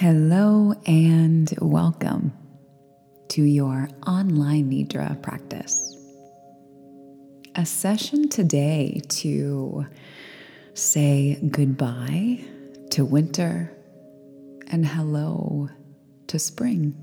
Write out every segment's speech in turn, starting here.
Hello and welcome to your online Nidra practice. A session today to say goodbye to winter and hello to spring.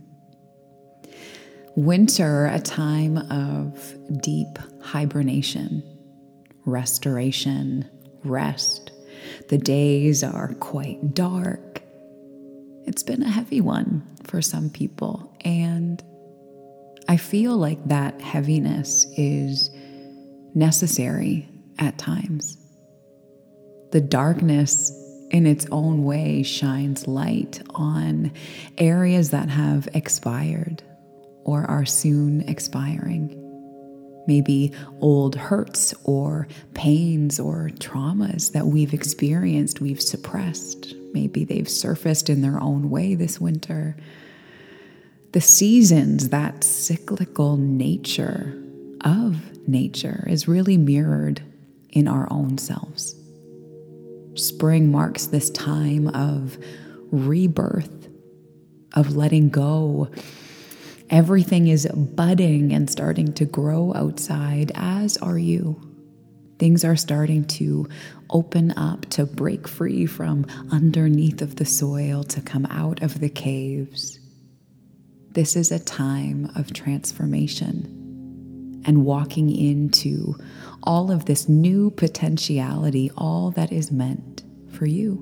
Winter, a time of deep hibernation, restoration, rest. The days are quite dark. It's been a heavy one for some people, and I feel like that heaviness is necessary at times. The darkness in its own way shines light on areas that have expired or are soon expiring. Maybe old hurts or pains or traumas that we've experienced, we've suppressed. Maybe they've surfaced in their own way this winter. The seasons, that cyclical nature of nature, is really mirrored in our own selves. Spring marks this time of rebirth, of letting go. Everything is budding and starting to grow outside, as are you. Things are starting to open up, to break free from underneath of the soil, to come out of the caves. This is a time of transformation and walking into all of this new potentiality, all that is meant for you.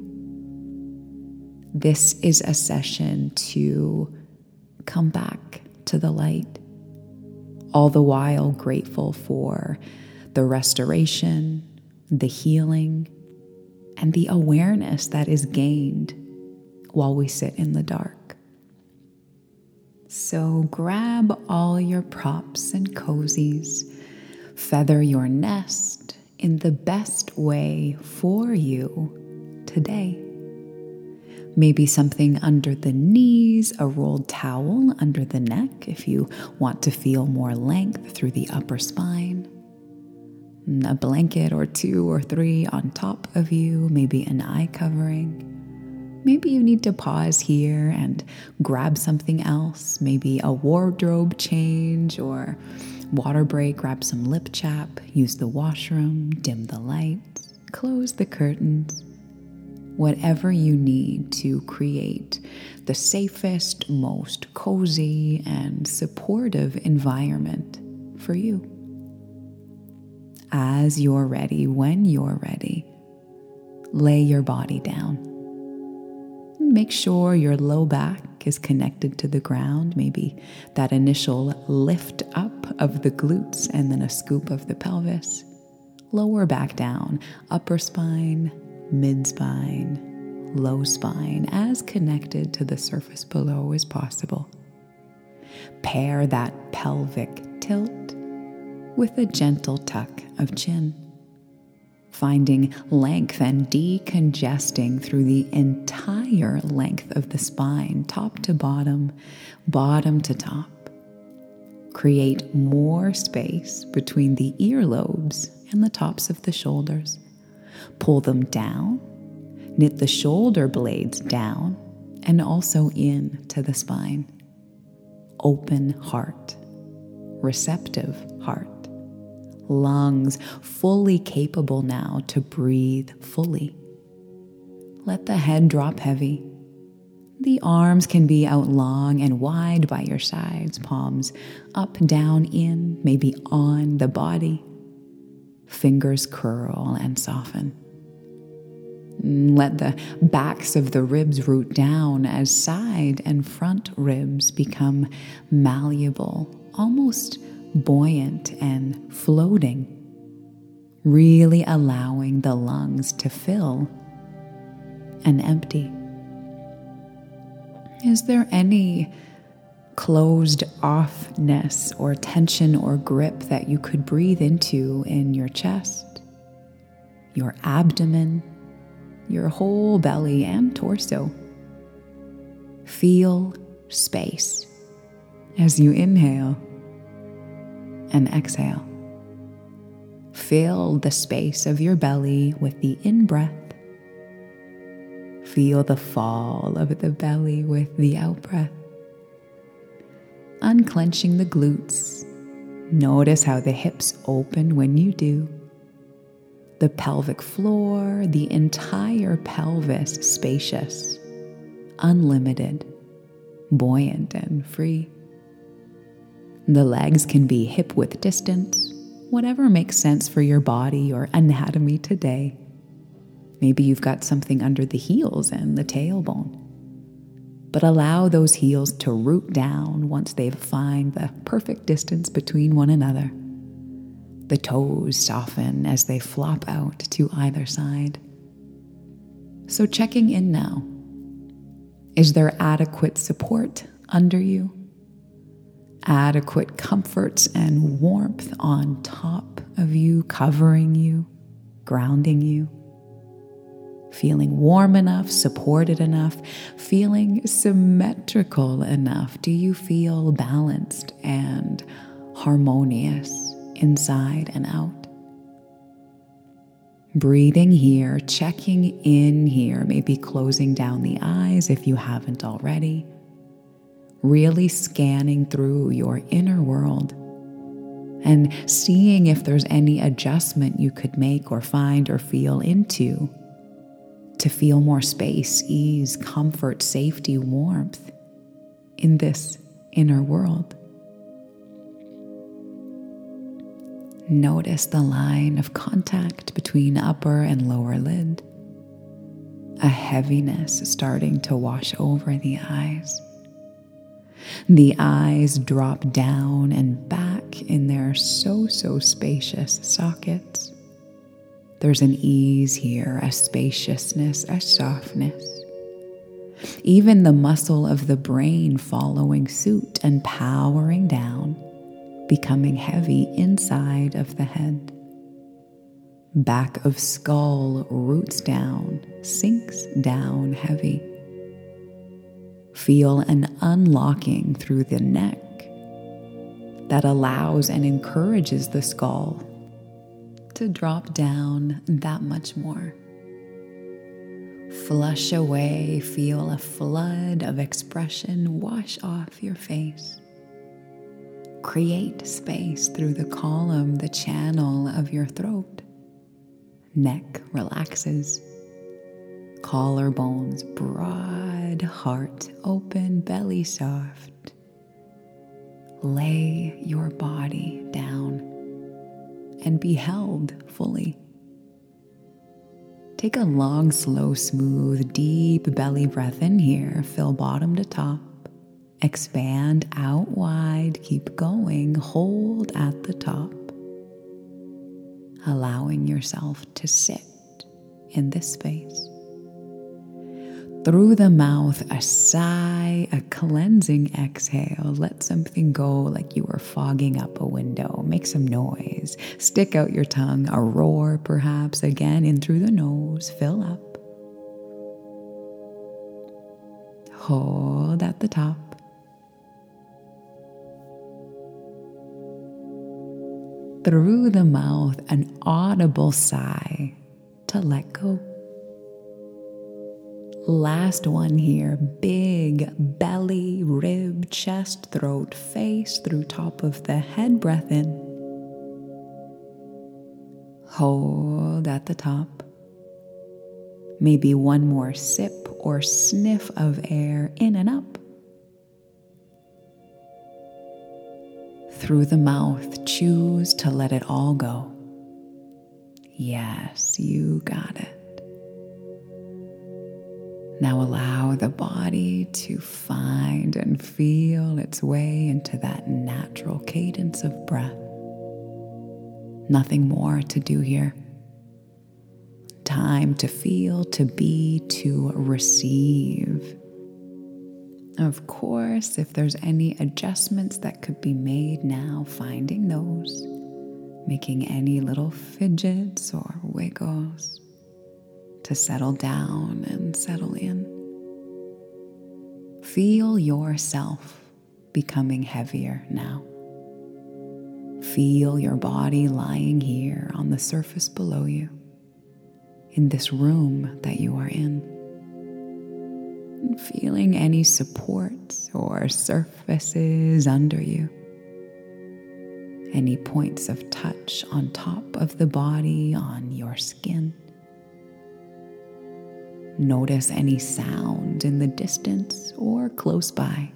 This is a session to come back to the light, all the while grateful for the restoration, the healing, and the awareness that is gained while we sit in the dark. So grab all your props and cozies, feather your nest in the best way for you today. Maybe something under the knees, a rolled towel under the neck if you want to feel more length through the upper spine. A blanket or 2 or 3 on top of you, maybe an eye covering. Maybe you need to pause here and grab something else, maybe a wardrobe change or water break, grab some lip chap, use the washroom, dim the lights, close the curtains. Whatever you need to create the safest, most cozy and supportive environment for you. As you're ready, when you're ready, lay your body down. Make sure your low back is connected to the ground, maybe that initial lift up of the glutes and then a scoop of the pelvis. Lower back down, upper spine, mid-spine, low spine, as connected to the surface below as possible. Pair that pelvic tilt with a gentle tuck of chin, finding length and decongesting through the entire length of the spine, top to bottom, bottom to top. Create more space between the earlobes and the tops of the shoulders. Pull them down, knit the shoulder blades down and also in to the spine. Open heart, receptive heart. Lungs fully capable now to breathe fully. Let the head drop heavy. The arms can be out long and wide by your sides, palms up, down, in, maybe on the body. Fingers curl and soften. Let the backs of the ribs root down as side and front ribs become malleable, almost buoyant and floating, really allowing the lungs to fill and empty. Is there any closed offness or tension or grip that you could breathe into in your chest, your abdomen, your whole belly and torso? Feel space as you inhale and exhale. Fill the space of your belly with the in-breath. Feel the fall of the belly with the out-breath. Unclenching the glutes. Notice how the hips open when you do. The pelvic floor, the entire pelvis spacious, unlimited, buoyant and free. The legs can be hip-width distance, whatever makes sense for your body or anatomy today. Maybe you've got something under the heels and the tailbone. But allow those heels to root down once they've found the perfect distance between one another. The toes soften as they flop out to either side. So checking in now. Is there adequate support under you? Adequate comfort and warmth on top of you, covering you, grounding you? Feeling warm enough, supported enough, feeling symmetrical enough? Do you feel balanced and harmonious inside and out? Breathing here, checking in here, maybe closing down the eyes if you haven't already. Really scanning through your inner world and seeing if there's any adjustment you could make or find or feel into to feel more space, ease, comfort, safety, warmth in this inner world. Notice the line of contact between upper and lower lid. A heaviness starting to wash over the eyes. The eyes drop down and back in their so spacious sockets. There's an ease here, a spaciousness, a softness. Even the muscle of the brain following suit and powering down, becoming heavy inside of the head. Back of skull roots down, sinks down heavy. Feel an unlocking through the neck that allows and encourages the skull to drop down that much more. Flush away, feel a flood of expression wash off your face. Create space through the column, the channel of your throat. Neck relaxes. Collarbones broad, heart open, belly soft. Lay your body down and be held fully. Take a long, slow, smooth, deep belly breath in here. Fill bottom to top. Expand out wide. Keep going. Hold at the top. Allowing yourself to sit in this space. Through the mouth, a sigh, a cleansing exhale. Let something go like you are fogging up a window. Make some noise. Stick out your tongue, a roar perhaps. Again, in through the nose, fill up. Hold at the top. Through the mouth, an audible sigh to let go. Last one here, big belly, rib, chest, throat, face through top of the head, breath in. Hold at the top. Maybe one more sip or sniff of air in and up. Through the mouth, choose to let it all go. Yes, you got it. Now allow the body to find and feel its way into that natural cadence of breath. Nothing more to do here. Time to feel, to be, to receive. Of course, if there's any adjustments that could be made now, finding those, making any little fidgets or wiggles to settle down and settle in. Feel yourself becoming heavier now. Feel your body lying here on the surface below you, in this room that you are in. and feeling any supports or surfaces under you. Any points of touch on top of the body, on your skin. Notice any sound in the distance or close by.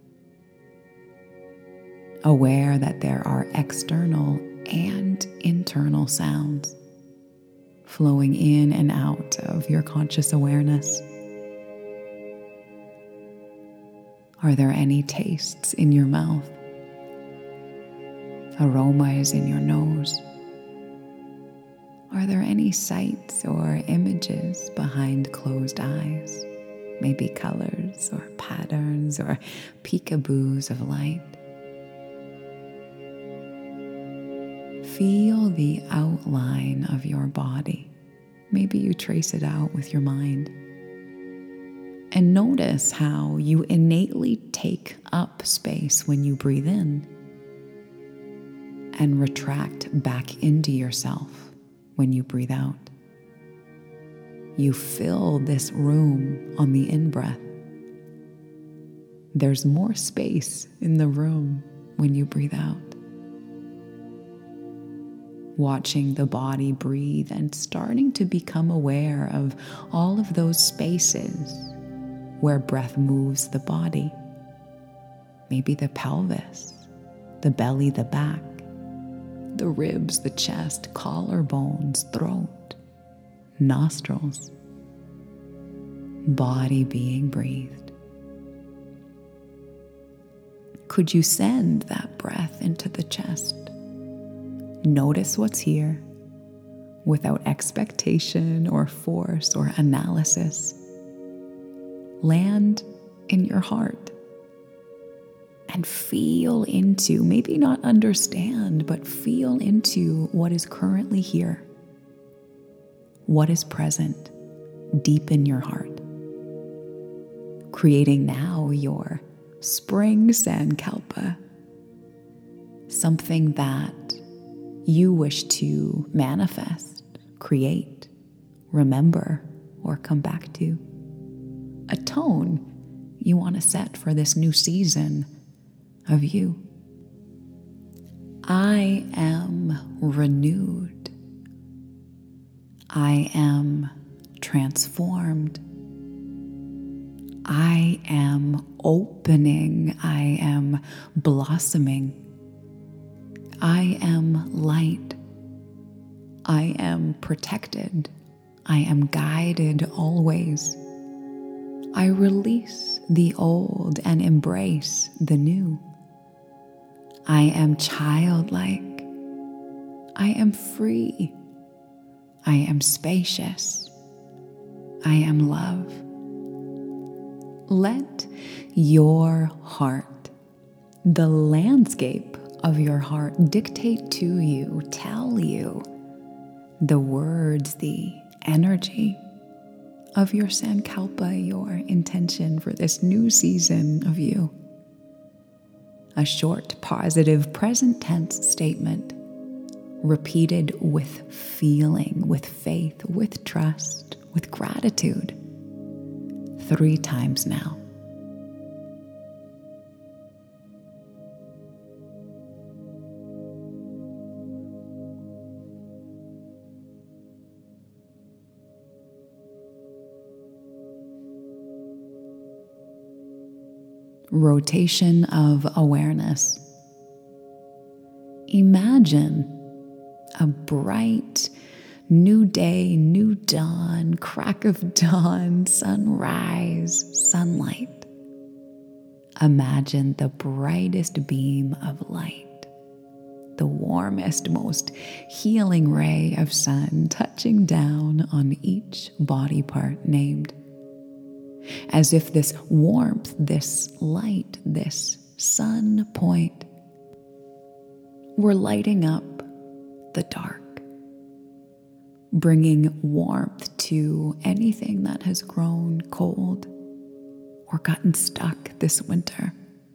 Aware that there are external and internal sounds flowing in and out of your conscious awareness. Are there any tastes in your mouth? Aromas in your nose? Are there any sights or images behind closed eyes? Maybe colors or patterns or peekaboos of light. Feel the outline of your body. Maybe you trace it out with your mind. And notice how you innately take up space when you breathe in and retract back into yourself when you breathe out. You fill this room on the in-breath. There's more space in the room when you breathe out. Watching the body breathe and starting to become aware of all of those spaces where breath moves the body. Maybe the pelvis, the belly, the back, the ribs, the chest, collarbones, throat, nostrils, body being breathed. Could you send that breath into the chest? Notice what's here without expectation or force or analysis. Land in your heart and feel into, maybe not understand, but feel into what is currently here. What is present deep in your heart. Creating now your spring Sankalpa. Something that you wish to manifest, create, remember, or come back to. A tone you want to set for this new season of you. I am renewed. I am transformed. I am opening. I am blossoming. I am light. I am protected. I am guided always. I release the old and embrace the new. I am childlike. I am free. I am spacious. I am love. Let your heart, the landscape of your heart, dictate to you, tell you the words, the energy of your Sankalpa, your intention for this new season of you. A short, positive, present tense statement, repeated with feeling, with faith, with trust, with gratitude, 3 times now. Rotation of awareness. Imagine a bright new day, new dawn, crack of dawn, sunrise, sunlight. Imagine the brightest beam of light, the warmest, most healing ray of sun touching down on each body part named. As if this warmth, this light, this sun point were lighting up the dark, bringing warmth to anything that has grown cold or gotten stuck this winter.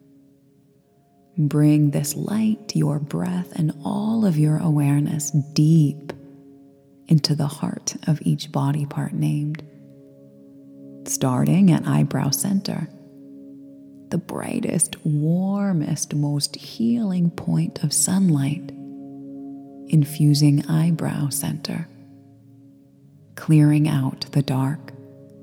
Bring this light, your breath, and all of your awareness deep into the heart of each body part named. starting at eyebrow center, the brightest, warmest, most healing point of sunlight, infusing eyebrow center, clearing out the dark.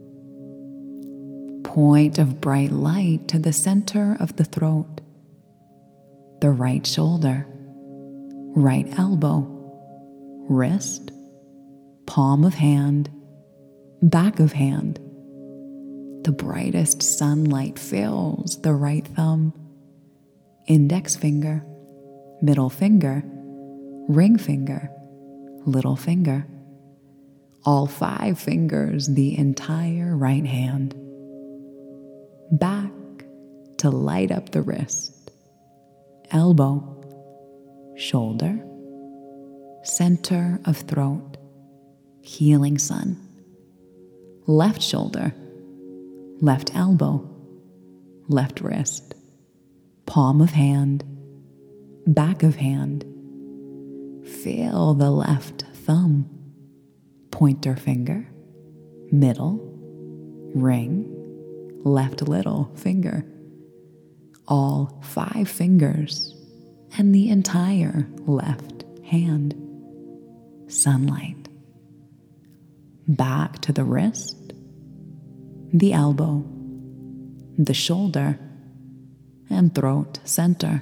Point of bright light to the center of the throat, the right shoulder, right elbow, wrist, palm of hand, back of hand. The brightest sunlight fills the right thumb, index finger, middle finger, ring finger, little finger, all 5 fingers, the entire right hand. Back to light up the wrist, elbow, shoulder, center of throat, healing sun, left shoulder, left elbow, left wrist, palm of hand, back of hand. Feel the left thumb, pointer finger, middle, ring, left little finger, all 5 fingers, and the entire left hand. Sunlight. Back to the wrist, the elbow, the shoulder, and throat center.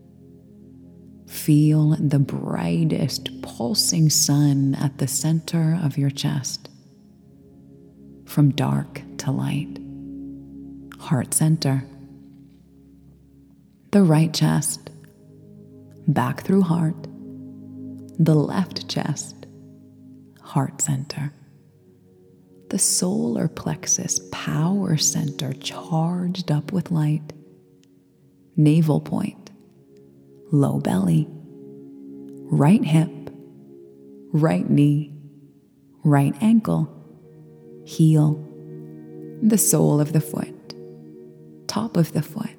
Feel the brightest pulsing sun at the center of your chest, from dark to light. Heart center. The right chest, back through heart, the left chest, heart center. The solar plexus power center charged up with light. Navel point, low belly, right hip, right knee, right ankle, heel, the sole of the foot, top of the foot.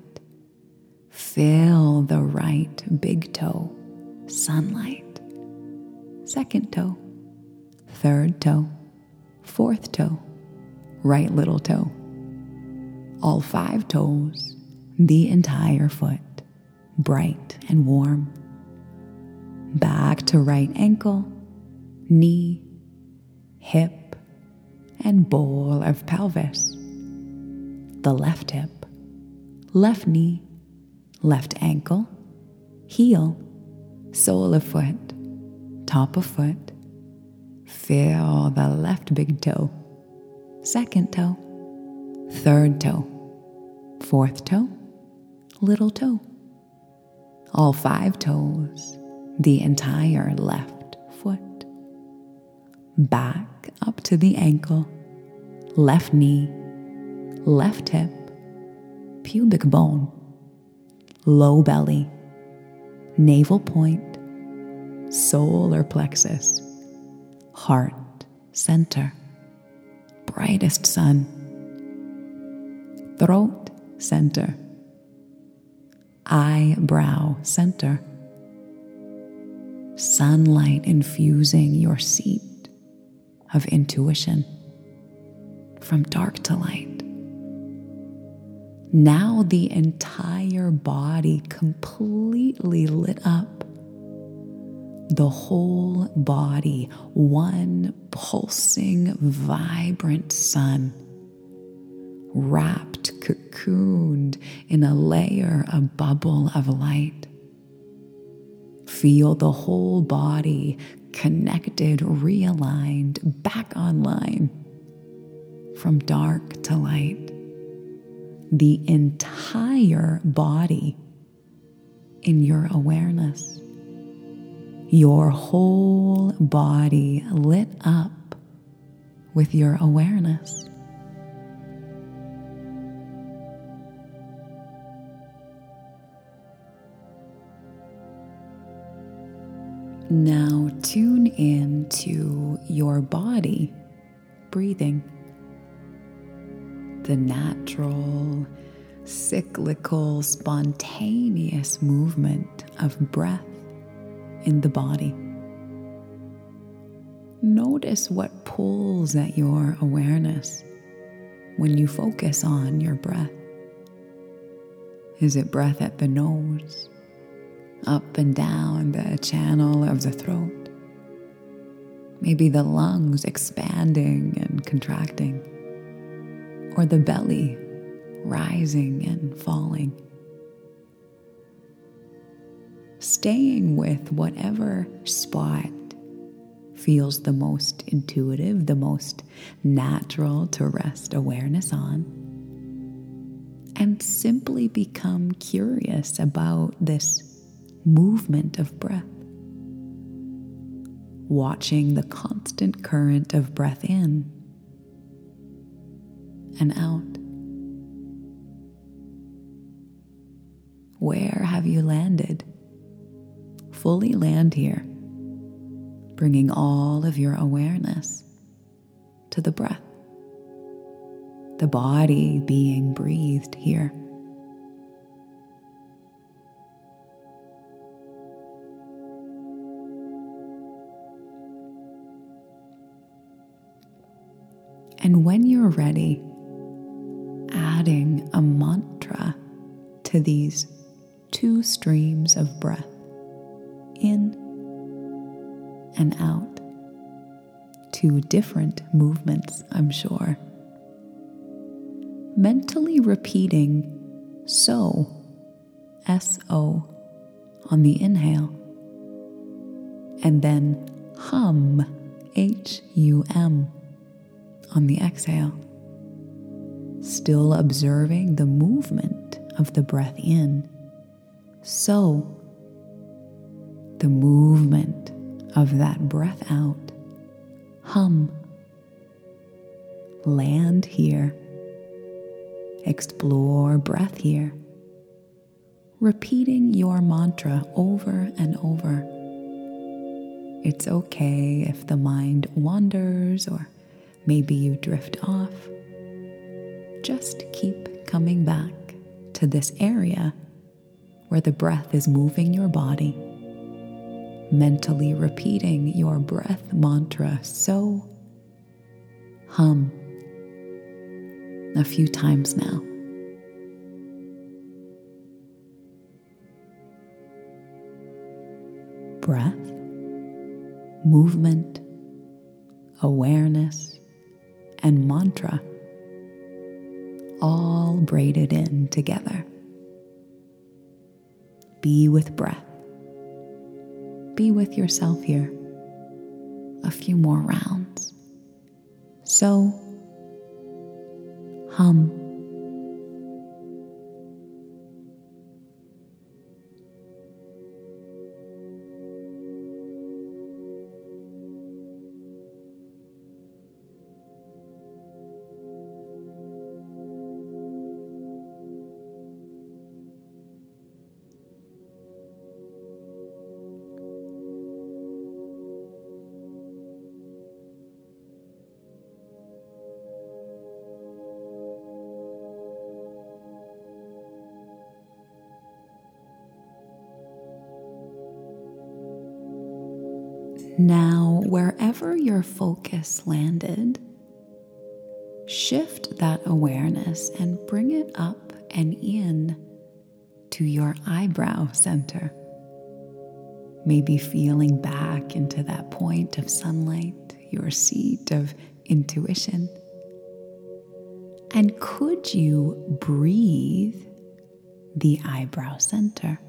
Feel the right big toe, sunlight, second toe, third toe, fourth toe, right little toe, all 5 toes, the entire foot, bright and warm. Back to right ankle, knee, hip, and bowl of pelvis. The left hip, left knee, left ankle, heel, sole of foot, top of foot. Feel the left big toe, second toe, third toe, fourth toe, little toe. All 5 toes, the entire left foot. Back up to the ankle, left knee, left hip, pubic bone, low belly, navel point, solar plexus, heart center, brightest sun, throat center, eyebrow center, sunlight infusing your seat of intuition from dark to light. Now the entire body completely lit up. The whole body, one pulsing, vibrant sun, wrapped, cocooned in a layer, a bubble of light. Feel the whole body connected, realigned, back online, from dark to light. The entire body in your awareness. Your whole body lit up with your awareness. Now tune in to your body breathing. The natural, cyclical, spontaneous movement of breath in the body. Notice what pulls at your awareness, when you focus on your breath? Is it breath at the nose, up and down the channel of the throat? Maybe the lungs expanding and contracting, or the belly rising and falling. Staying with whatever spot feels the most intuitive, the most natural to rest awareness on, and simply become curious about this movement of breath. Watching the constant current of breath in and out. Where have you landed? Fully land here, bringing all of your awareness to the breath, the body being breathed here. And when you're ready, adding a mantra to these two streams of breath, in and out. Two different movements, I'm sure. Mentally repeating so, S-O, on the inhale, and then hum, H-U-M, on the exhale. Still observing the movement of the breath in. So, the movement of that breath out. Hum. Land here. Explore breath here. Repeating your mantra over and over. It's okay if the mind wanders or maybe you drift off. Just keep coming back to this area where the breath is moving your body, mentally repeating your breath mantra, so hum, a few times now. Breath, movement, awareness, and mantra, all braided in together. Be with breath. Be with yourself here. A few more rounds. So, hum. Now, wherever your focus landed, shift that awareness and bring it up and in to your eyebrow center. Maybe feeling back into that point of sunlight, your seat of intuition. And could you breathe the eyebrow center?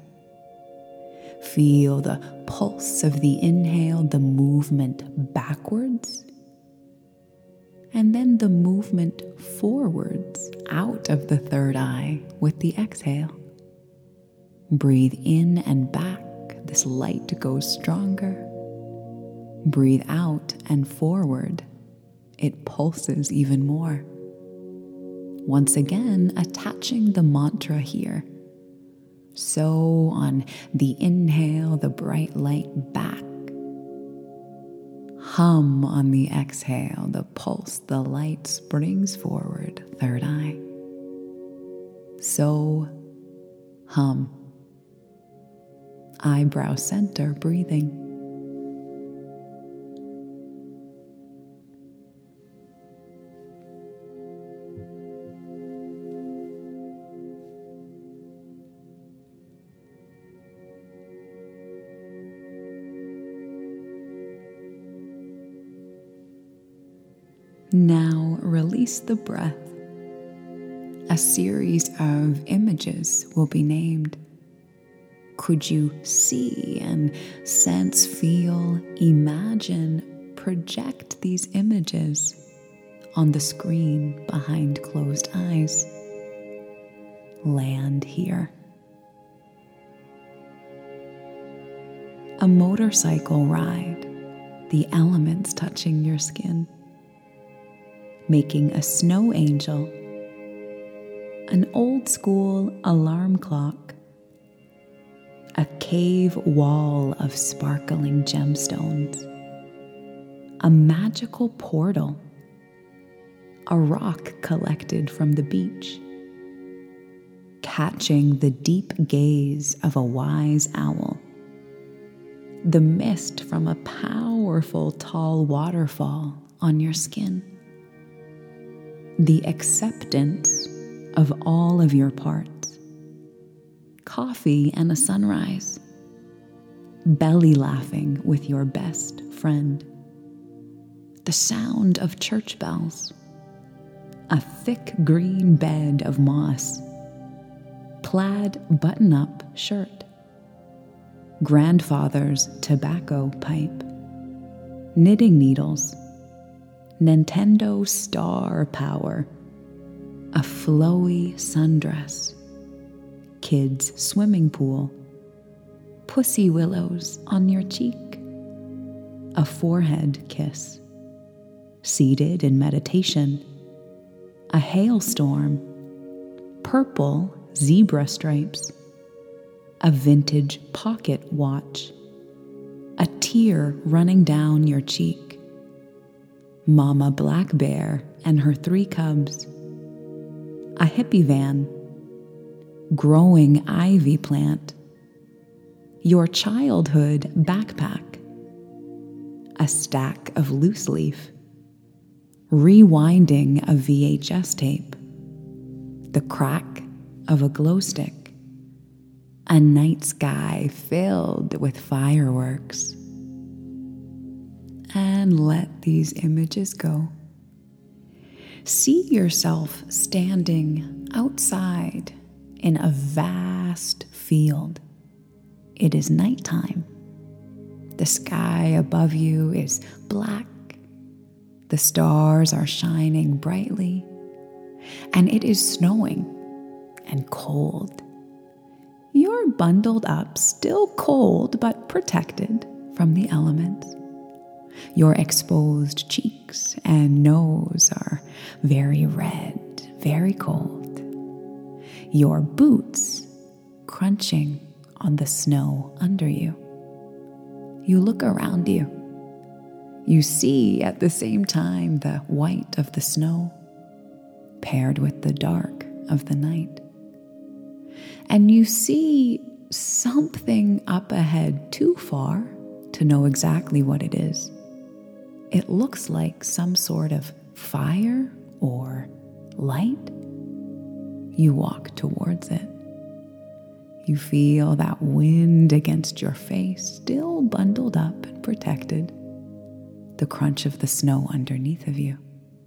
Feel the pulse of the inhale, the movement backwards, and then the movement forwards out of the third eye with the exhale. Breathe in and back, this light goes stronger. Breathe out and forward, it pulses even more. Once again, attaching the mantra here. So on the inhale, the bright light back. Hum on the exhale, the pulse, the light springs forward, third eye. So hum. Eyebrow center breathing. Now release the breath. A series of images will be named. Could you see and sense, feel, imagine, project these images on the screen behind closed eyes? Land here. A motorcycle ride, the elements touching your skin. Making a snow angel. An old school alarm clock. A cave wall of sparkling gemstones. A magical portal. A rock collected from the beach. Catching the deep gaze of a wise owl. The mist from a powerful tall waterfall on your skin. The acceptance of all of your parts. Coffee and a sunrise. Belly laughing with your best friend. The sound of church bells. A thick green bed of moss. Plaid button-up shirt. Grandfather's tobacco pipe. Knitting needles. Nintendo Star Power. A flowy sundress. Kids' swimming pool. Pussy willows on your cheek. A forehead kiss. Seated in meditation. A hailstorm. Purple zebra stripes. A vintage pocket watch. A tear running down your cheek. Mama Black Bear and her 3 cubs. A hippie van. Growing ivy plant. Your childhood backpack. A stack of loose leaf. Rewinding a VHS tape. The crack of a glow stick. A night sky filled with fireworks. And let these images go. See yourself standing outside in a vast field. It is nighttime. The sky above you is black. The stars are shining brightly. And it is snowing and cold. You're bundled up, still cold but protected from the elements. Your exposed cheeks and nose are very red, very cold. Your boots crunching on the snow under you. You look around you. You see at the same time the white of the snow paired with the dark of the night. And you see something up ahead, too far to know exactly what it is. It looks like some sort of fire or light. You walk towards it. You feel that wind against your face, still bundled up and protected. The crunch of the snow underneath of you.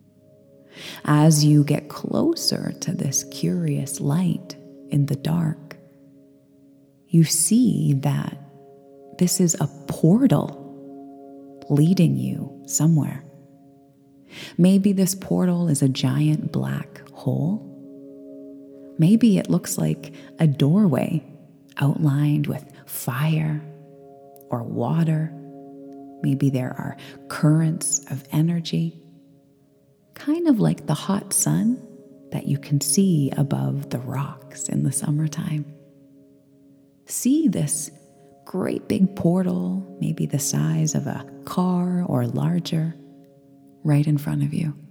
As you get closer to this curious light in the dark, you see that this is a portal leading you somewhere. Maybe this portal is a giant black hole. Maybe it looks like a doorway outlined with fire or water. Maybe there are currents of energy, kind of like the hot sun that you can see above the rocks in the summertime. See this great big portal, maybe the size of a car or larger, right in front of you.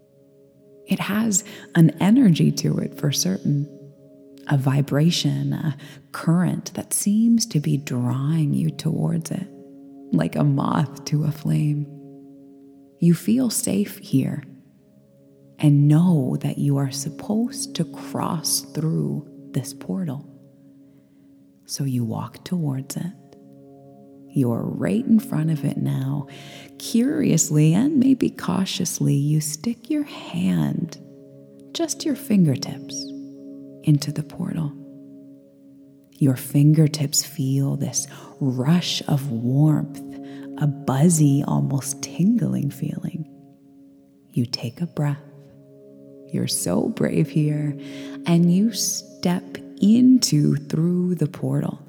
It has an energy to it for certain, a vibration, a current that seems to be drawing you towards it, like a moth to a flame. You feel safe here and know that you are supposed to cross through this portal. So you walk towards it. You're right in front of it now. Curiously and maybe cautiously, you stick your hand, just your fingertips, into the portal. Your fingertips feel this rush of warmth, a buzzy, almost tingling feeling. You take a breath. You're so brave here, and you step through the portal.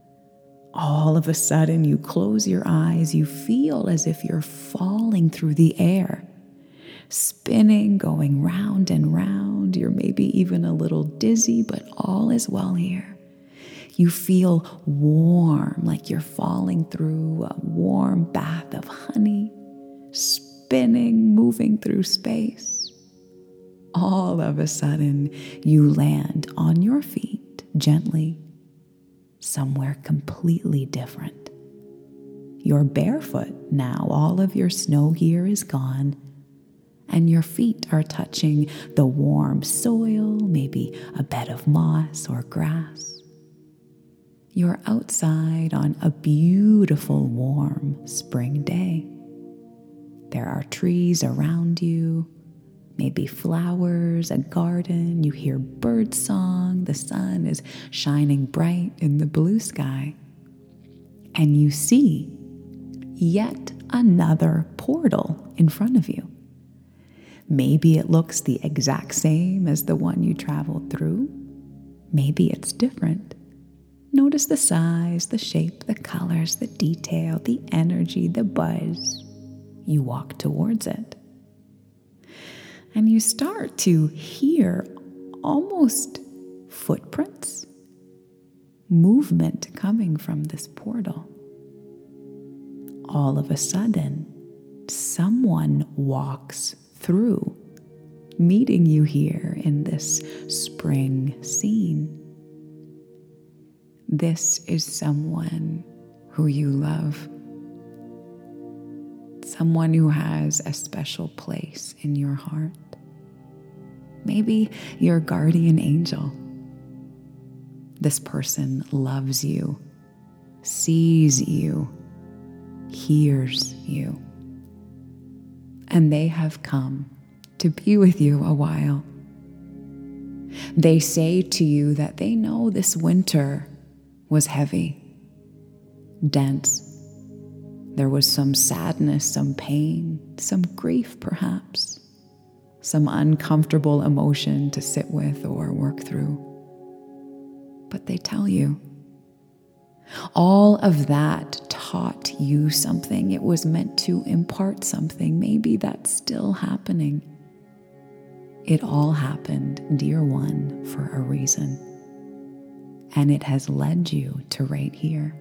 All of a sudden, you close your eyes. You feel as if you're falling through the air, spinning, going round and round. You're maybe even a little dizzy, but all is well here. You feel warm, like you're falling through a warm bath of honey, spinning, moving through space. All of a sudden, you land on your feet gently, somewhere completely different. You're barefoot now. All of your snow gear is gone, and your feet are touching the warm soil, maybe a bed of moss or grass. You're outside on a beautiful, warm spring day. There are trees around you, maybe flowers, a garden. You hear bird song. The sun is shining bright in the blue sky. And you see yet another portal in front of you. Maybe it looks the exact same as the one you traveled through. Maybe it's different. Notice the size, the shape, the colors, the detail, the energy, the buzz. You walk towards it. And you start to hear almost footprints, movement coming from this portal. All of a sudden, someone walks through, meeting you here in this spring scene. This is someone who you love, someone who has a special place in your heart. Maybe your guardian angel. This person loves you, sees you, hears you, and they have come to be with you a while. They say to you that they know this winter was heavy, dense. There was some sadness, some pain, some grief perhaps, some uncomfortable emotion to sit with or work through. But they tell you, all of that taught you something. It was meant to impart something. Maybe that's still happening. It all happened, dear one, for a reason. And it has led you to right here.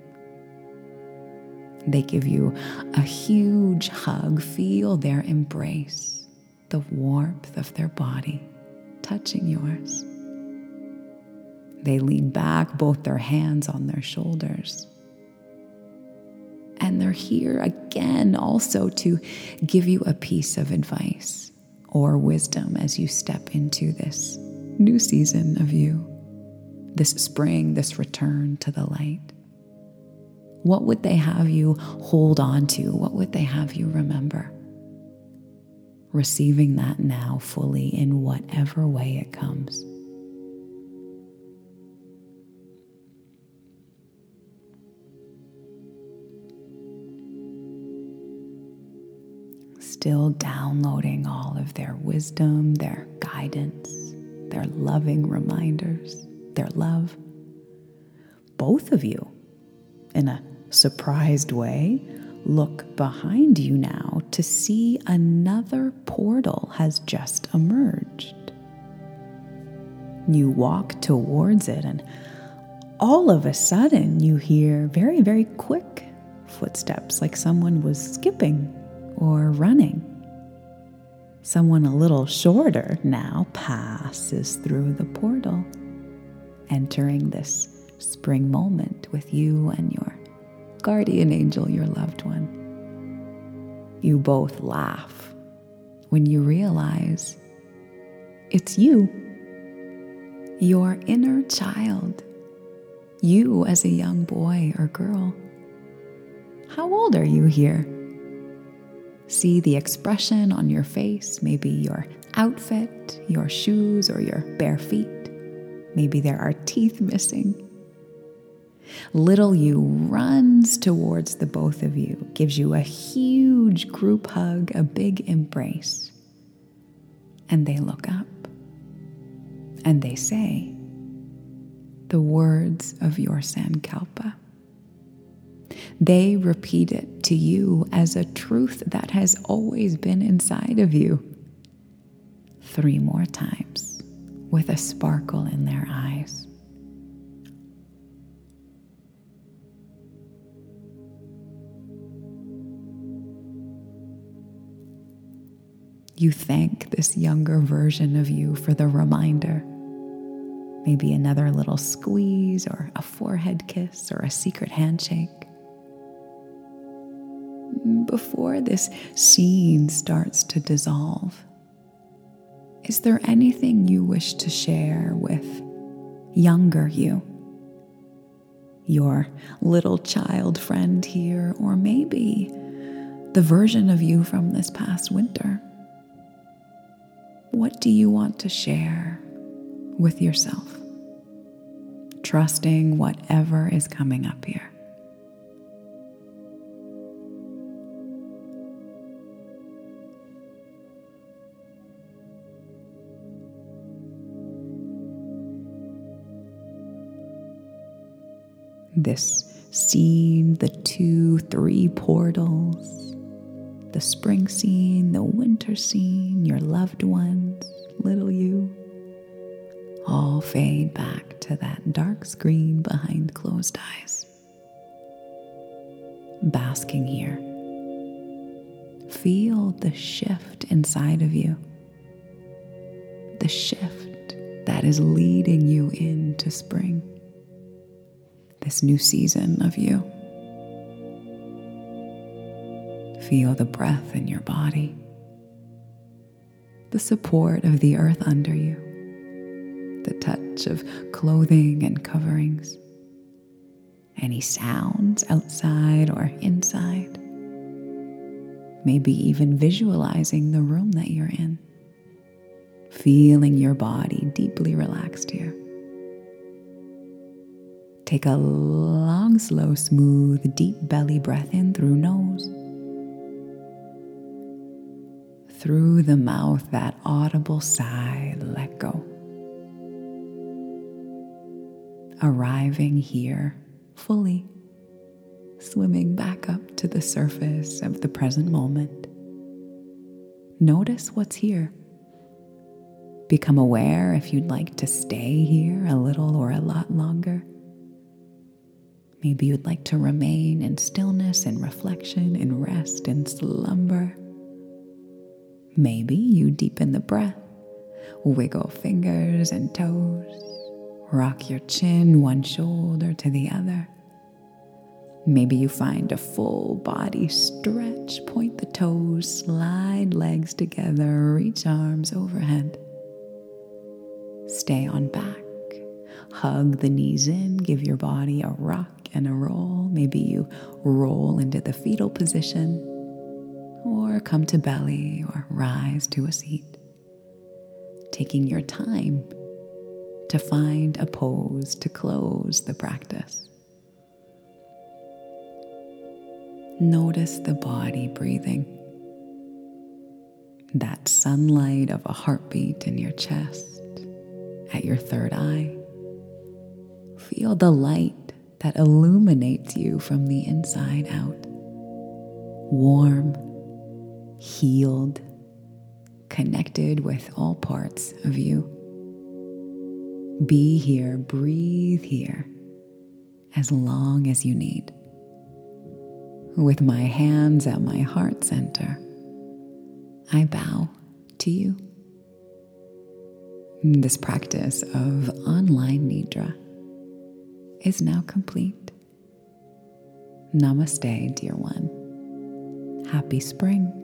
They give you a huge hug. Feel their embrace, the warmth of their body touching yours. They lean back, both their hands on their shoulders. And they're here again also to give you a piece of advice or wisdom as you step into this new season of you, this spring, this return to the light. What would they have you hold on to? What would they have you remember? Receiving that now fully in whatever way it comes. Still downloading all of their wisdom, their guidance, their loving reminders, their love. Both of you, in a surprised way, look behind you now to see another portal has just emerged. You walk towards it, and all of a sudden you hear very, very quick footsteps, like someone was skipping or running. Someone a little shorter now passes through the portal, entering this spring moment with you and your guardian angel, your loved one. You both laugh when you realize it's you, your inner child, you as a young boy or girl. How old are you here? See the expression on your face, maybe your outfit, your shoes, or your bare feet. Maybe there are teeth missing. Little you runs towards the both of you, gives you a huge group hug, a big embrace. And they look up and they say the words of your Sankalpa. They repeat it to you as a truth that has always been inside of you. 3 more times with a sparkle in their eyes. You thank this younger version of you for the reminder. Maybe another little squeeze or a forehead kiss or a secret handshake. Before this scene starts to dissolve, is there anything you wish to share with younger you? Your little child friend here, or maybe the version of you from this past winter? What do you want to share with yourself? Trusting whatever is coming up here. This scene, the 2, 3 portals, the spring scene, the winter scene, your loved ones, little you, all fade back to that dark screen behind closed eyes. Basking here. Feel the shift inside of you. The shift that is leading you into spring. This new season of you. Feel the breath in your body, the support of the earth under you, the touch of clothing and coverings, any sounds outside or inside, maybe even visualizing the room that you're in, feeling your body deeply relaxed here. Take a long, slow, smooth, deep belly breath in through nose. Through the mouth, that audible sigh, let go. Arriving here fully, swimming back up to the surface of the present moment. Notice what's here. Become aware if you'd like to stay here a little or a lot longer. Maybe you'd like to remain in stillness and reflection, in rest and slumber. Maybe you deepen the breath, wiggle fingers and toes, rock your chin one shoulder to the other. Maybe you find a full body stretch, point the toes, slide legs together, reach arms overhead. Stay on back. Hug the knees in, give your body a rock and a roll. Maybe you roll into the fetal position, or come to belly, or rise to a seat. Taking your time to find a pose to close the practice. Notice the body breathing. That sunlight of a heartbeat in your chest, at your third eye. Feel the light that illuminates you from the inside out. Warm, healed, connected with all parts of you. Be here, breathe here, as long as you need. With my hands at my heart center, I bow to you. This practice of online Nidra is now complete. Namaste, dear one. Happy spring.